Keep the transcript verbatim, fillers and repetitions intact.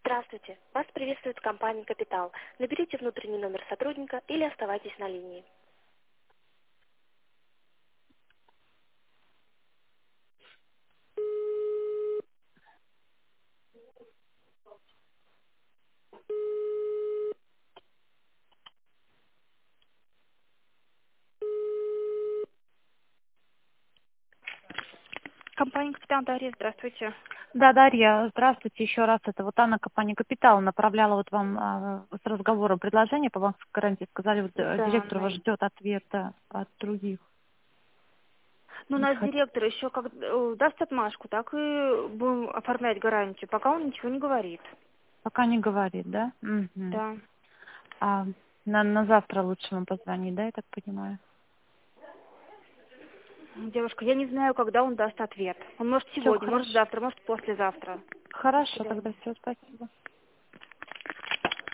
Здравствуйте. Вас приветствует компания «Капитал». Наберите внутренний номер сотрудника или оставайтесь на линии. Компания «Капитал», Дарья, здравствуйте. Да, Дарья, здравствуйте еще раз. Это вот Анна, компания «Капитал», направляла вот вам а, с разговором предложение по банковской гарантии. Сказали, вот э, Да, директор Анна. вас ждет ответа от других. Ну, Вот наш хот- директор еще как э, даст отмашку, так и будем оформлять гарантию, пока он ничего не говорит. Пока не говорит, да? Мгм. Да. А на, на завтра лучше вам позвонить, да, я так понимаю? Девушка, я не знаю, когда он даст ответ. Он может Все сегодня, может хорошо. завтра, может послезавтра. До Хорошо, тогда свидания. все, спасибо.